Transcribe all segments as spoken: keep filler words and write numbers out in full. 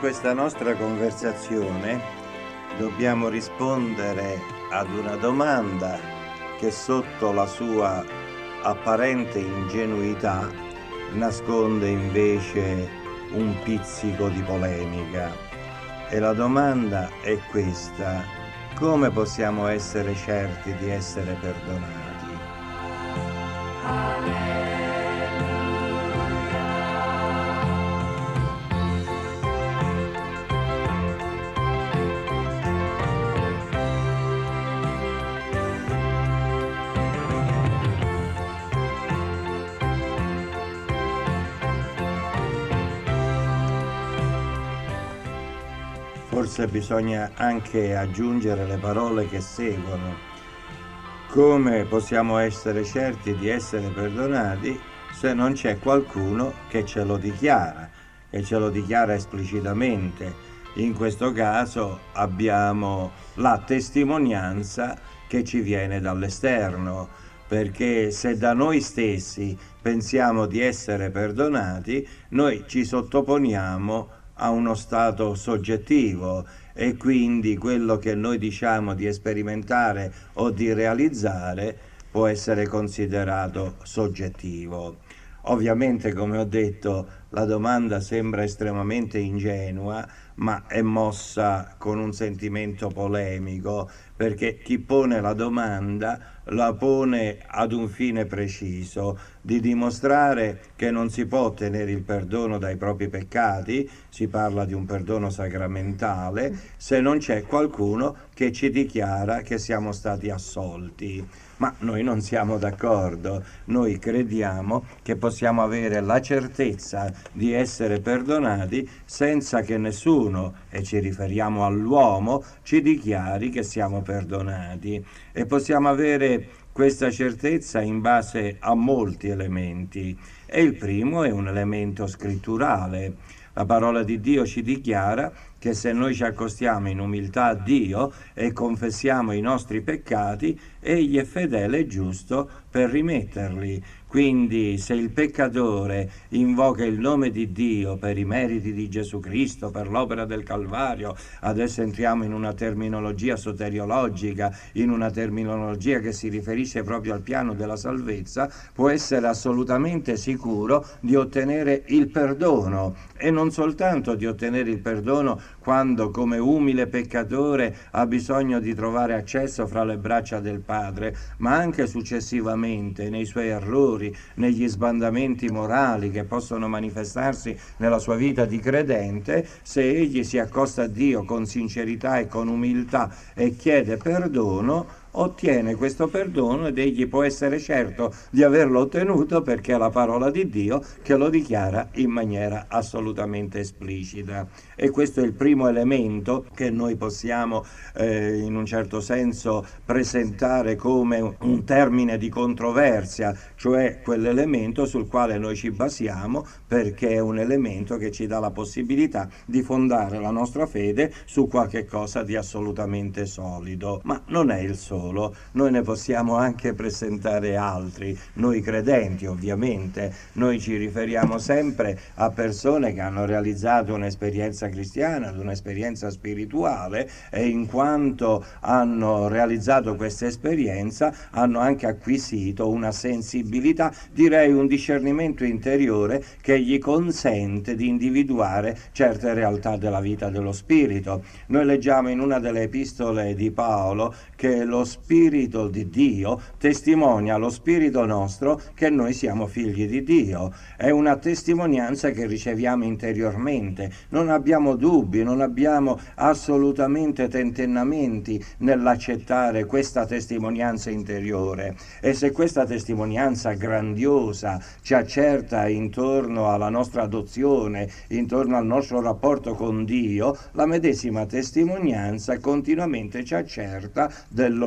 questa nostra conversazione dobbiamo rispondere ad una domanda che sotto la sua apparente ingenuità nasconde invece un pizzico di polemica. E la domanda è questa: come possiamo essere certi di essere perdonati? Forse bisogna anche aggiungere le parole che seguono. Come possiamo essere certi di essere perdonati se non c'è qualcuno che ce lo dichiara, che ce lo dichiara esplicitamente? In questo caso abbiamo la testimonianza che ci viene dall'esterno, perché se da noi stessi pensiamo di essere perdonati, noi ci sottoponiamo a uno stato soggettivo e quindi quello che noi diciamo di sperimentare o di realizzare può essere considerato soggettivo. Ovviamente, come ho detto, la domanda sembra estremamente ingenua, ma è mossa con un sentimento polemico, perché chi pone la domanda la pone ad un fine preciso, di dimostrare che non si può ottenere il perdono dai propri peccati, si parla di un perdono sacramentale, se non c'è qualcuno che ci dichiara che siamo stati assolti. Ma noi non siamo d'accordo, noi crediamo che possiamo avere la certezza di essere perdonati senza che nessuno, e ci riferiamo all'uomo, ci dichiari che siamo perdonati. E possiamo avere questa certezza in base a molti elementi, e il primo è un elemento scritturale. La parola di Dio ci dichiara che se noi ci accostiamo in umiltà a Dio e confessiamo i nostri peccati, Egli è fedele e giusto per rimetterli. Quindi se il peccatore invoca il nome di Dio per i meriti di Gesù Cristo, per l'opera del Calvario, adesso entriamo in una terminologia soteriologica, in una terminologia che si riferisce proprio al piano della salvezza, può essere assolutamente sicuro di ottenere il perdono, e non soltanto di ottenere il perdono quando come umile peccatore ha bisogno di trovare accesso fra le braccia del Padre, ma anche successivamente nei suoi errori, negli sbandamenti morali che possono manifestarsi nella sua vita di credente. Se egli si accosta a Dio con sincerità e con umiltà e chiede perdono, ottiene questo perdono, ed egli può essere certo di averlo ottenuto perché è la parola di Dio che lo dichiara in maniera assolutamente esplicita. E questo è il primo elemento che noi possiamo eh, in un certo senso presentare come un termine di controversia, cioè quell'elemento sul quale noi ci basiamo, perché è un elemento che ci dà la possibilità di fondare la nostra fede su qualche cosa di assolutamente solido. Ma non è il solo. Noi ne possiamo anche presentare altri, noi credenti ovviamente. Noi ci riferiamo sempre a persone che hanno realizzato un'esperienza cristiana, ad un'esperienza spirituale, e in quanto hanno realizzato questa esperienza hanno anche acquisito una sensibilità, direi un discernimento interiore che gli consente di individuare certe realtà della vita dello spirito. Noi leggiamo in una delle epistole di Paolo che lo Spirito di Dio testimonia allo spirito nostro che noi siamo figli di Dio. È una testimonianza che riceviamo interiormente, non abbiamo dubbi, non abbiamo assolutamente tentennamenti nell'accettare questa testimonianza interiore. E se questa testimonianza grandiosa ci accerta intorno alla nostra adozione, intorno al nostro rapporto con Dio, la medesima testimonianza continuamente ci accerta del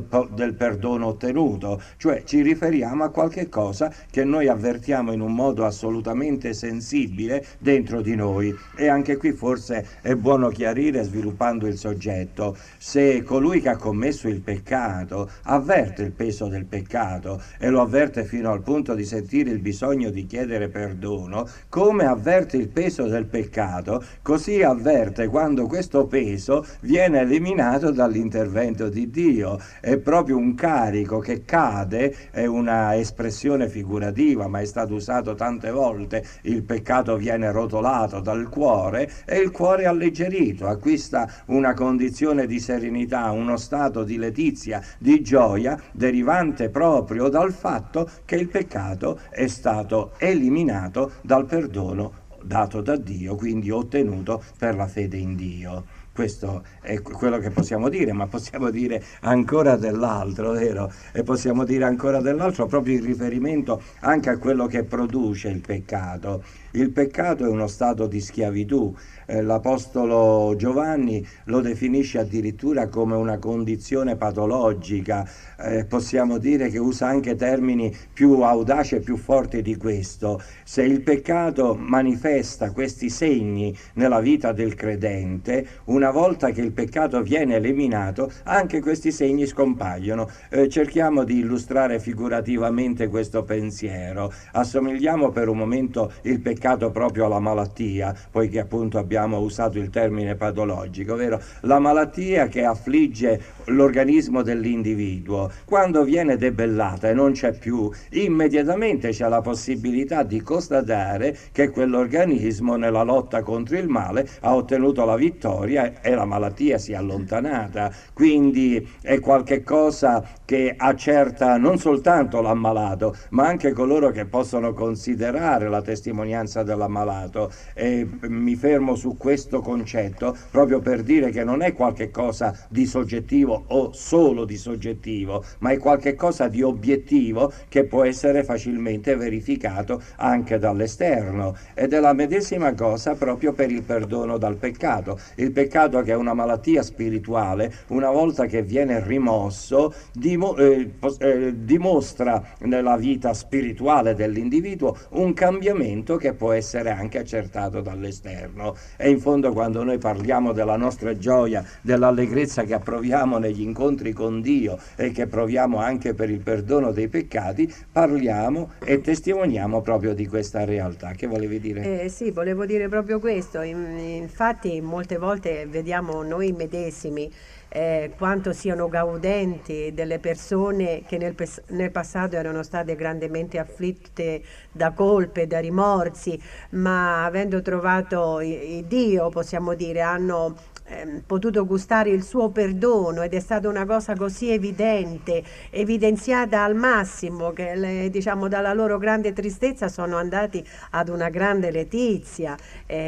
del perdono ottenuto, cioè ci riferiamo a qualche cosa che noi avvertiamo in un modo assolutamente sensibile dentro di noi. E anche qui forse è buono chiarire, sviluppando il soggetto, se colui che ha commesso il peccato avverte il peso del peccato e lo avverte fino al punto di sentire il bisogno di chiedere perdono, come avverte il peso del peccato, così avverte quando questo peso viene eliminato dall'intervento di Dio. È proprio un carico che cade, è una espressione figurativa, ma è stato usato tante volte. Il peccato viene rotolato dal cuore e il cuore è alleggerito, acquista una condizione di serenità, uno stato di letizia, di gioia, derivante proprio dal fatto che il peccato è stato eliminato dal perdono dato da Dio, quindi ottenuto per la fede in Dio. Questo è quello che possiamo dire, ma possiamo dire ancora dell'altro, vero? E possiamo dire ancora dell'altro proprio in riferimento anche a quello che produce il peccato. Il peccato è uno stato di schiavitù. Eh, l'Apostolo Giovanni lo definisce addirittura come una condizione patologica. Eh, possiamo dire che usa anche termini più audaci e più forti di questo. Se il peccato manifesta questi segni nella vita del credente, una volta che il peccato viene eliminato, anche questi segni scompaiono. Eh, cerchiamo di illustrare figurativamente questo pensiero. Assomigliamo per un momento il peccato proprio alla malattia, poiché appunto abbiamo usato il termine patologico, vero? La malattia che affligge l'organismo dell'individuo, quando viene debellata e non c'è più, immediatamente c'è la possibilità di constatare che quell'organismo nella lotta contro il male ha ottenuto la vittoria e la malattia si è allontanata. Quindi è qualche cosa che accerta non soltanto l'ammalato, ma anche coloro che possono considerare la testimonianza dell'ammalato. E mi fermo su questo concetto proprio per dire che non è qualche cosa di soggettivo o solo di soggettivo, ma è qualche cosa di obiettivo che può essere facilmente verificato anche dall'esterno. Ed è la medesima cosa proprio per il perdono dal peccato. Il peccato, che è una malattia spirituale, una volta che viene rimosso, dimo- eh, eh, dimostra nella vita spirituale dell'individuo un cambiamento che può essere anche accertato dall'esterno. E in fondo, quando noi parliamo della nostra gioia, dell'allegrezza che proviamo negli incontri con Dio e che proviamo anche per il perdono dei peccati, parliamo e testimoniamo proprio di questa realtà. Che volevi dire? Eh, sì, volevo dire proprio questo. In- infatti molte volte vediamo noi medesimi eh, quanto siano gaudenti delle persone che nel, pes- nel passato erano state grandemente afflitte da colpe, da rimorsi, ma avendo trovato i- i Dio, possiamo dire, hanno ehm, potuto gustare il suo perdono, ed è stata una cosa così evidente, evidenziata al massimo, che le- diciamo dalla loro grande tristezza sono andati ad una grande letizia.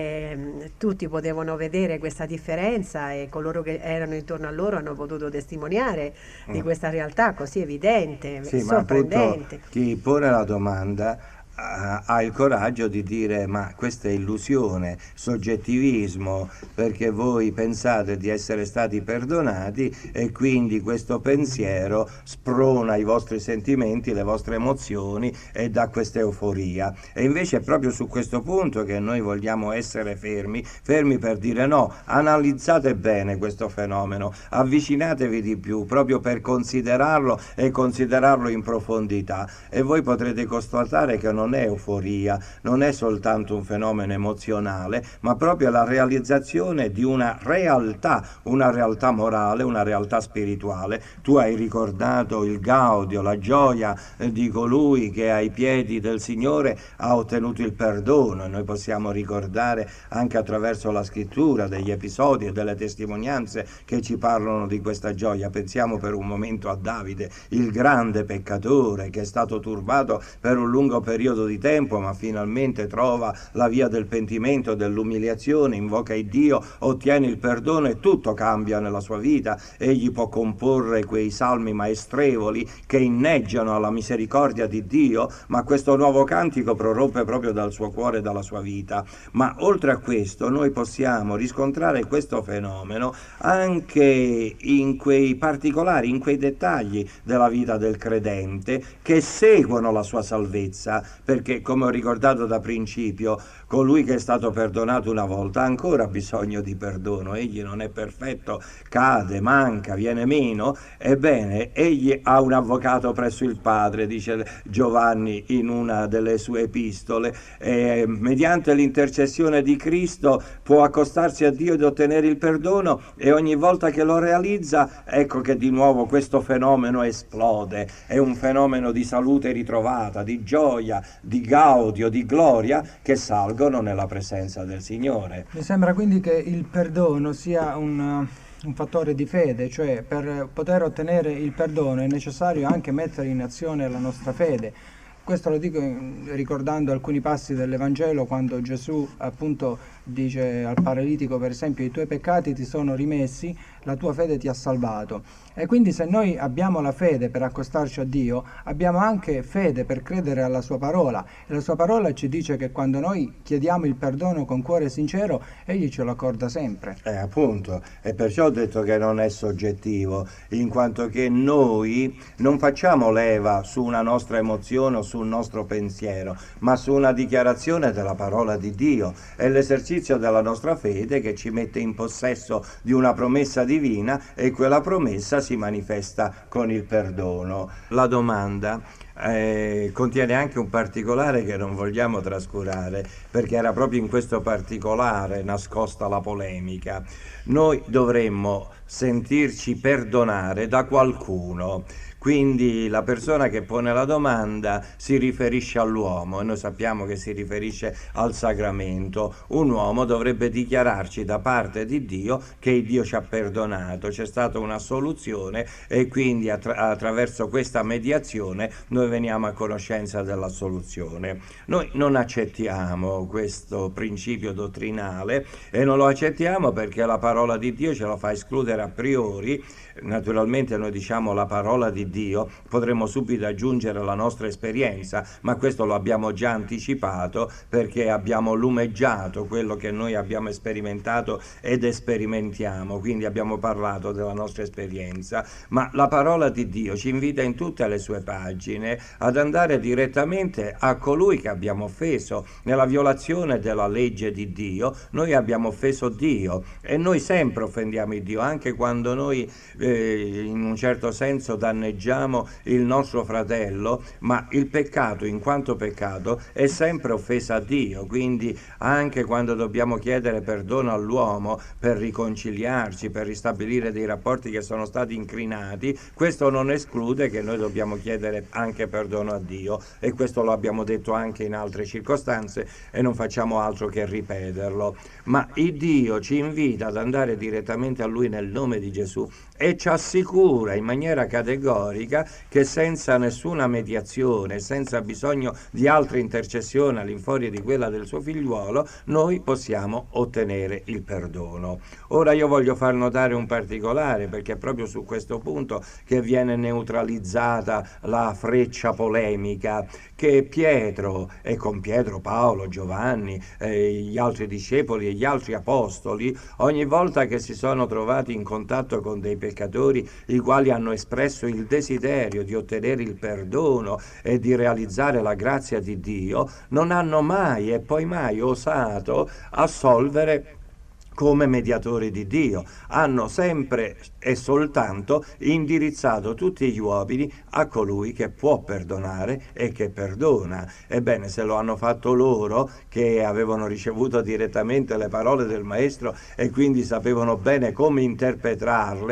Ehm, tutti potevano vedere questa differenza e coloro che erano intorno a loro hanno potuto testimoniare di Mm. questa realtà così evidente, Sì, ma appunto sorprendente. chi pone la domanda ha, ha il coraggio di dire: ma questa è illusione, soggettivismo, perché voi pensate di essere stati perdonati e quindi questo pensiero sprona i vostri sentimenti, le vostre emozioni e dà questa euforia. E invece è proprio su questo punto che noi vogliamo essere fermi, fermi per dire: no, analizzate bene questo fenomeno, avvicinatevi di più proprio per considerarlo e considerarlo in profondità, e voi potrete constatare che non è euforia, non è soltanto un fenomeno emozionale, ma proprio la realizzazione di una realtà, una realtà morale, una realtà spirituale. Tu hai ricordato il gaudio, la gioia eh, di colui che ai piedi del Signore ha ottenuto il perdono, e noi possiamo ricordare anche attraverso la scrittura degli episodi e delle testimonianze che ci parlano di questa gioia. Pensiamo per un momento a Davide, il grande peccatore che è stato turbato per un lungo periodo periodo di tempo, ma finalmente trova la via del pentimento, dell'umiliazione, invoca il Dio, ottiene il perdono e tutto cambia nella sua vita. Egli può comporre quei salmi maestrevoli che inneggiano alla misericordia di Dio, ma questo nuovo cantico prorompe proprio dal suo cuore e dalla sua vita. Ma oltre a questo noi possiamo riscontrare questo fenomeno anche in quei particolari, in quei dettagli della vita del credente che seguono la sua salvezza, perché come ho ricordato da principio, colui che è stato perdonato una volta ha ancora bisogno di perdono. Egli non è perfetto, cade, manca, viene meno. Ebbene, egli ha un avvocato presso il Padre, dice Giovanni in una delle sue epistole, e mediante l'intercessione di Cristo può accostarsi a Dio ed ottenere il perdono, e ogni volta che lo realizza, ecco che di nuovo questo fenomeno esplode. È un fenomeno di salute ritrovata, di gioia, di gaudio, di gloria, che salgono nella presenza del Signore. Mi sembra quindi che il perdono sia un, un fattore di fede, cioè per poter ottenere il perdono è necessario anche mettere in azione la nostra fede. Questo lo dico ricordando alcuni passi dell'Evangelo, quando Gesù appunto dice al paralitico, per esempio: i tuoi peccati ti sono rimessi, la tua fede ti ha salvato. E quindi se noi abbiamo la fede per accostarci a Dio, abbiamo anche fede per credere alla sua parola, e la sua parola ci dice che quando noi chiediamo il perdono con cuore sincero, egli ce lo accorda sempre. Eh, appunto, e perciò ho detto che non è soggettivo, in quanto che noi non facciamo leva su una nostra emozione o sul nostro pensiero, ma su una dichiarazione della parola di Dio. È l'esercizio della nostra fede che ci mette in possesso di una promessa divina, e quella promessa si manifesta con il perdono. La domanda eh, contiene anche un particolare che non vogliamo trascurare, perché era proprio in questo particolare nascosta la polemica. Noi dovremmo sentirci perdonare da qualcuno. Quindi la persona che pone la domanda si riferisce all'uomo, e noi sappiamo che si riferisce al sacramento. Un uomo dovrebbe dichiararci da parte di Dio che Dio ci ha perdonato, c'è stata una soluzione, e quindi attra- attraverso questa mediazione noi veniamo a conoscenza della soluzione. Noi non accettiamo questo principio dottrinale, e non lo accettiamo perché la parola di Dio ce lo fa escludere a priori. Naturalmente noi diciamo la parola di Dio, potremmo subito aggiungere la nostra esperienza, ma questo lo abbiamo già anticipato, perché abbiamo lumeggiato quello che noi abbiamo sperimentato ed sperimentiamo, quindi abbiamo parlato della nostra esperienza. Ma la parola di Dio ci invita in tutte le sue pagine ad andare direttamente a colui che abbiamo offeso. Nella violazione della legge di Dio noi abbiamo offeso Dio, e noi sempre offendiamo il Dio, anche quando noi eh, in un certo senso danneggiamo il nostro fratello, ma il peccato in quanto peccato è sempre offesa a Dio. Quindi anche quando dobbiamo chiedere perdono all'uomo per riconciliarci, per ristabilire dei rapporti che sono stati incrinati, questo non esclude che noi dobbiamo chiedere anche perdono a Dio, e questo lo abbiamo detto anche in altre circostanze e non facciamo altro che ripeterlo. Ma il Dio ci invita ad andare direttamente a Lui nel nome di Gesù, e ci assicura in maniera categorica che senza nessuna mediazione, senza bisogno di altre intercessioni all'infuori di quella del suo figliuolo, noi possiamo ottenere il perdono. Ora io voglio far notare un particolare, perché è proprio su questo punto che viene neutralizzata la freccia polemica, che Pietro, e con Pietro Paolo, Giovanni, eh, gli altri discepoli e gli altri apostoli, ogni volta che si sono trovati in contatto con dei peccatori i quali hanno espresso il desiderio di ottenere il perdono e di realizzare la grazia di Dio, non hanno mai e poi mai osato assolvere come mediatori di Dio. Hanno sempre e soltanto indirizzato tutti gli uomini a colui che può perdonare e che perdona. Ebbene, se lo hanno fatto loro, che avevano ricevuto direttamente le parole del Maestro e quindi sapevano bene come interpretarle,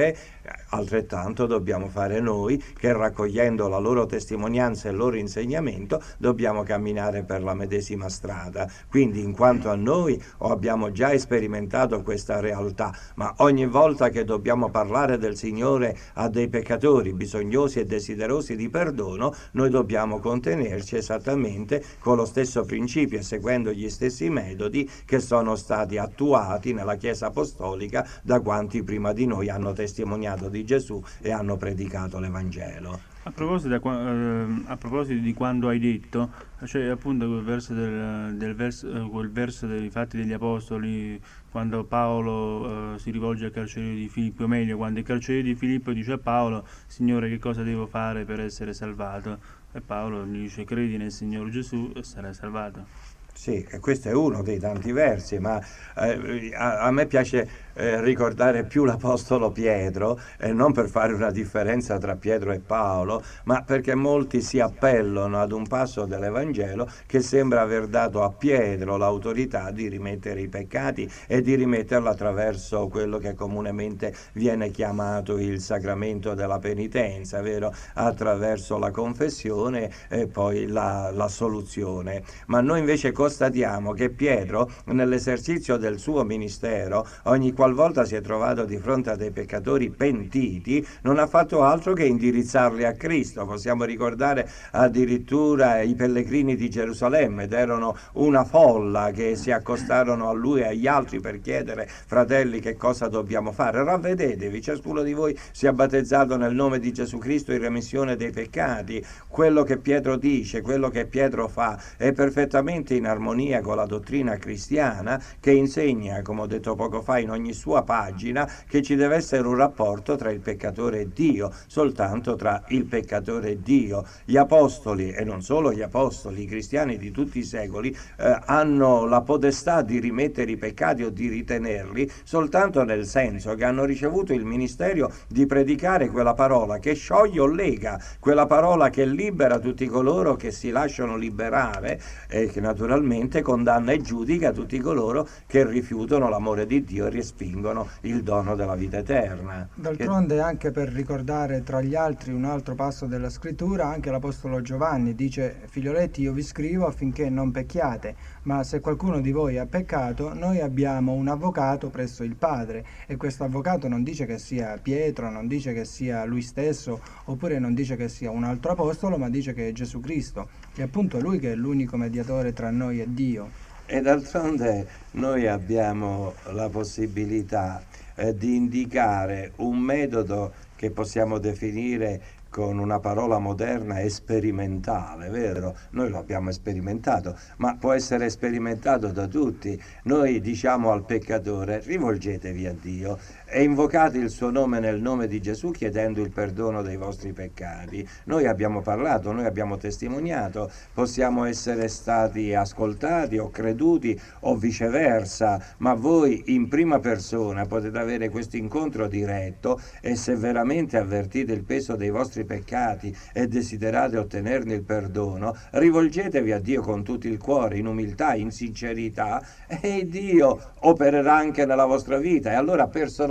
Altrettanto dobbiamo fare noi, che raccogliendo la loro testimonianza e il loro insegnamento dobbiamo camminare per la medesima strada. Quindi in quanto a noi abbiamo già sperimentato questa realtà, ma ogni volta che dobbiamo parlare del Signore a dei peccatori bisognosi e desiderosi di perdono, noi dobbiamo contenerci esattamente con lo stesso principio e seguendo gli stessi metodi che sono stati attuati nella Chiesa Apostolica da quanti prima di noi hanno testimoniato di Gesù e hanno predicato l'Evangelo. A proposito, da, eh, a proposito di quando hai detto, cioè appunto quel verso del, del verso, quel verso dei Fatti degli Apostoli, quando Paolo eh, si rivolge al carceriere di Filippo, o meglio, quando il carceriere di Filippo dice a Paolo: Signore, che cosa devo fare per essere salvato? E Paolo gli dice: credi nel Signore Gesù e sarai salvato. Sì, e questo è uno dei tanti versi, ma eh, a, a me piace eh, ricordare più l'Apostolo Pietro, e eh, non per fare una differenza tra Pietro e Paolo, ma perché molti si appellano ad un passo dell'Evangelo che sembra aver dato a Pietro l'autorità di rimettere i peccati e di rimetterlo attraverso quello che comunemente viene chiamato il sacramento della penitenza, vero? Attraverso la confessione e poi la, la soluzione. Ma noi invece constatiamo che Pietro, nell'esercizio del suo ministero, ogni qualvolta si è trovato di fronte a dei peccatori pentiti, non ha fatto altro che indirizzarli a Cristo. Possiamo ricordare addirittura i pellegrini di Gerusalemme, ed erano una folla che si accostarono a lui e agli altri per chiedere: fratelli, che cosa dobbiamo fare? Ravvedetevi, ciascuno di voi sia battezzato nel nome di Gesù Cristo in remissione dei peccati. Quello che Pietro dice, quello che Pietro fa è perfettamente in armonia con la dottrina cristiana, che insegna, come ho detto poco fa, in ogni sua pagina, che ci deve essere un rapporto tra il peccatore e Dio, soltanto tra il peccatore e Dio. Gli apostoli, e non solo gli apostoli, i cristiani di tutti i secoli, eh, hanno la potestà di rimettere i peccati o di ritenerli soltanto nel senso che hanno ricevuto il ministero di predicare quella parola che scioglie o lega, quella parola che libera tutti coloro che si lasciano liberare e che naturalmente condanna e giudica tutti coloro che rifiutano l'amore di Dio e respingono il dono della vita eterna. D'altronde, anche per ricordare tra gli altri un altro passo della scrittura, anche l'Apostolo Giovanni dice: figlioletti, io vi scrivo affinché non pecchiate, ma se qualcuno di voi ha peccato, noi abbiamo un avvocato presso il Padre. E questo avvocato non dice che sia Pietro, non dice che sia lui stesso, oppure non dice che sia un altro apostolo, ma dice che è Gesù Cristo, e appunto lui che è l'unico mediatore tra noi e Dio. E d'altronde noi abbiamo la possibilità eh, di indicare un metodo che possiamo definire con una parola moderna sperimentale, vero? Noi lo abbiamo sperimentato, ma può essere sperimentato da tutti. Noi diciamo al peccatore: rivolgetevi a Dio e invocate il suo nome nel nome di Gesù, chiedendo il perdono dei vostri peccati. Noi abbiamo parlato, noi abbiamo testimoniato, possiamo essere stati ascoltati o creduti o viceversa, ma voi in prima persona potete avere questo incontro diretto, e se veramente avvertite il peso dei vostri peccati e desiderate ottenerne il perdono, rivolgetevi a Dio con tutto il cuore, in umiltà, in sincerità, e Dio opererà anche nella vostra vita, e allora personalmente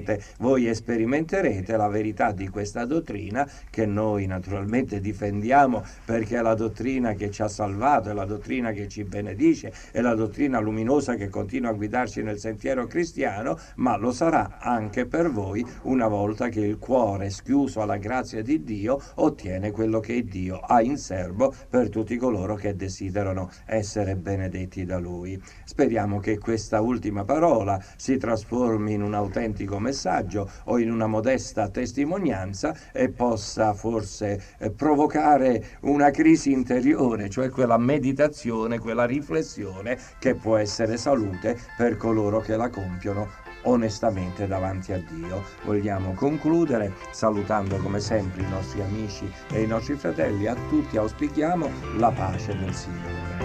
voi sperimenterete la verità di questa dottrina, che noi naturalmente difendiamo, perché è la dottrina che ci ha salvato, è la dottrina che ci benedice, è la dottrina luminosa che continua a guidarci nel sentiero cristiano, ma lo sarà anche per voi una volta che il cuore, schiuso alla grazia di Dio, ottiene quello che Dio ha in serbo per tutti coloro che desiderano essere benedetti da Lui. Speriamo che questa ultima parola si trasformi in un autentico messaggio o in una modesta testimonianza e possa forse eh, provocare una crisi interiore, cioè quella meditazione, quella riflessione che può essere salute per coloro che la compiono onestamente davanti a Dio. Vogliamo concludere salutando come sempre i nostri amici e i nostri fratelli. A tutti auspichiamo la pace del Signore.